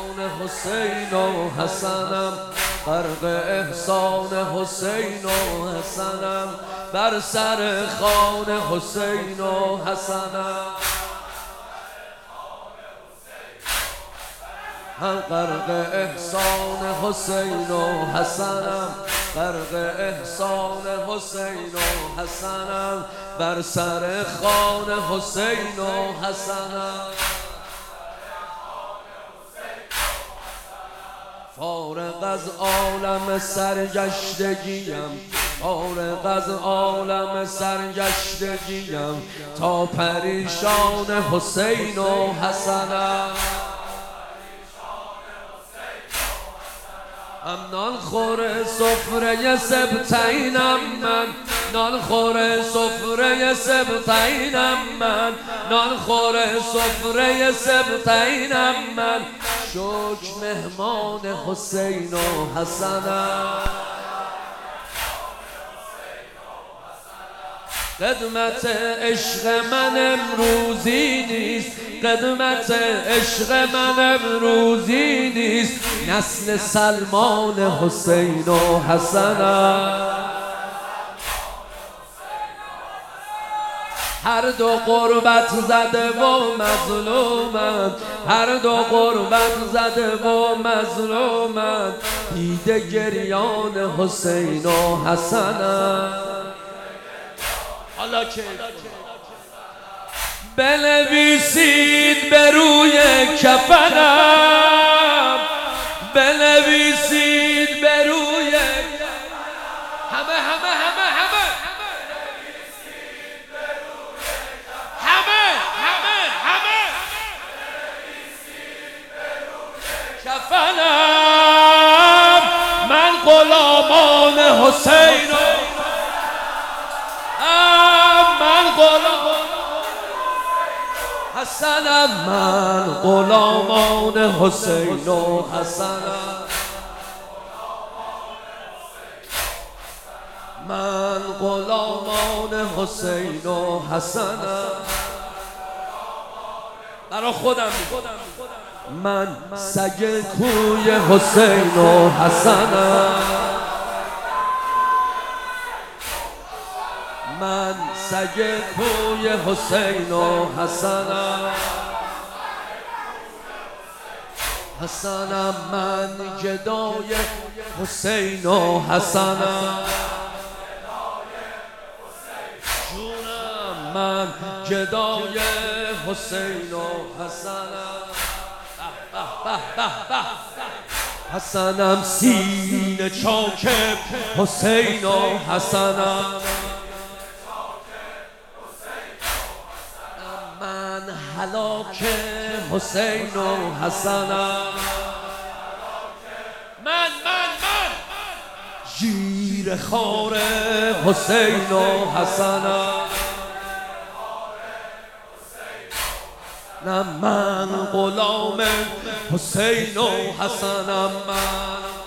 حسین و حسنم، غرق احسان حسین و حسنم، بر سر خوان حسین و حسنم، غرق احسان حسین و حسنم، غرق احسان حسین و حسنم، بر سر خوان حسین و حسنم. فارغ از عالم سرگشتگیم، فارغ از عالم سرگشتگیم، تا پریشان حسین و حسنم. نان خور سفره سبتینم من، نان خور سفره سبتینم من، نان خور سفره سبتینم من، شکر مهمان حسین و حسنم. قدمت عشق من امروزی نیست، قدمت عشق من امروزی نیست، نسل سلمان حسین و حسنم. هر دو غربت زده و مظلومند، هر دو غربت زده و مظلومند، دیده گریان حسین و حسنم. حالا که بنویسید به روی کفنم، بنویسید به روی همه همه همه همه همه همه همه کفنم، من غلامان حسین، من غلام حسنم، من غلامان حسین و حسنم، من غلامان حسین و حسنم. برا خودم من سگ کوی حسین و حسنم، من سگ کوی حسین و حسنم، حسنم من گدای حسین و حسنم، جونم من گدای حسین و حسنم. حسنم سینه چاک حسین و حسنم، من هلاک حسین و حسنم، من گیر خار حسین و حسنم، نه من غلام حسین و حسنم، من